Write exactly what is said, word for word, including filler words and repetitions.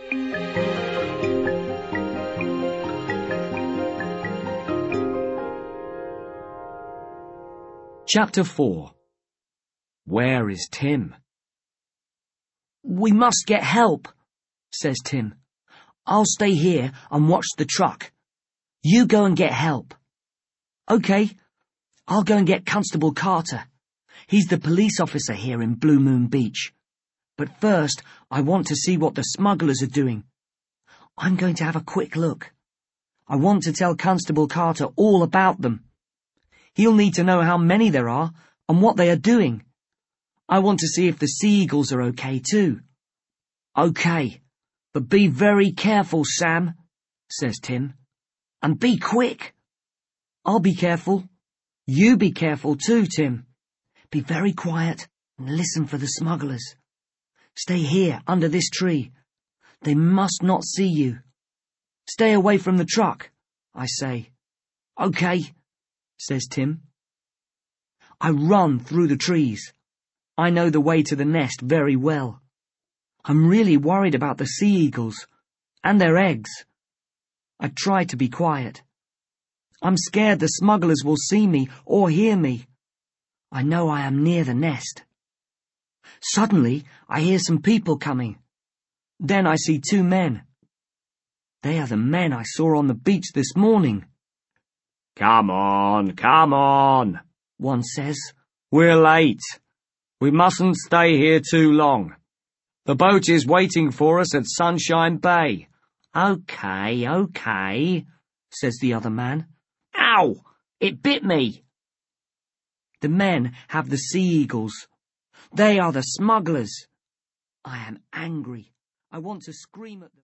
Chapter four. Where is Tim? "We must get help," says Tim. "I'll stay here and watch the truck. You go and get help." "Okay, I'll go and get Constable Carter. He's the police officer here in Blue Moon Beach. But first, I want to see what the smugglers are doing. I'm going to have a quick look. I want to tell Constable Carter all about them. He'll need to know how many there are and what they are doing. I want to see if the Sea Eagles are okay too." "Okay, but be very careful, Sam," says Tim. "And be quick." "I'll be careful. You be careful too, Tim. Be very quiet and listen for the smugglers. Stay here under this tree. They must not see you. Stay away from the truck, I say." "Okay," says Tim. I run through the trees. I know the way to the nest very well. I'm really worried about the sea eagles and their eggs. I try to be quiet. I'm scared the smugglers will see me or hear me. I know I am near the nest. Suddenly, I hear some people coming. Then I see two men. They are the men I saw on the beach this morning. "Come on, come on," one says. "We're late. We mustn't stay here too long. The boat is waiting for us at Sunshine Bay." "Okay, okay," says the other man. "Ow! It bit me." The men have the sea eagles. They are the smugglers. I am angry. I want to scream at them.